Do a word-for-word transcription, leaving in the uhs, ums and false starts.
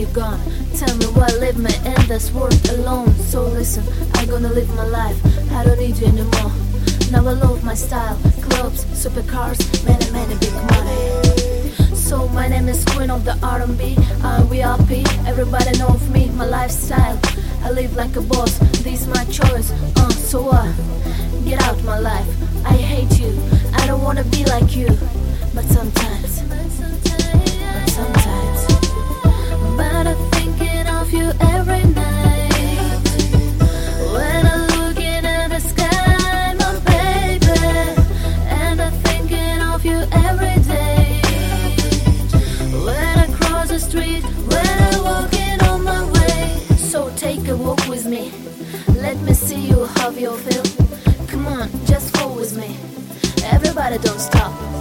you gone? Tell me why leave me in this world alone. So listen, I gonna live my life, I don't need you anymore. Now I love my style, clubs, supercars, many many big money. So my name is Queen of the R and B, I'm V I P, everybody know of me, my lifestyle. I live like a boss, this is my choice, uh, so what? Get out my life, I hate you, I don't wanna be like you. But sometimes, but sometimes, but I'm thinking of you every night. When I'm looking at the sky, my baby, and I'm thinking of you every day. When I cross the street, when I'm walking on my way. So take a walk with me, let me see you how you feel. Come on, just go with me. Everybody don't stop.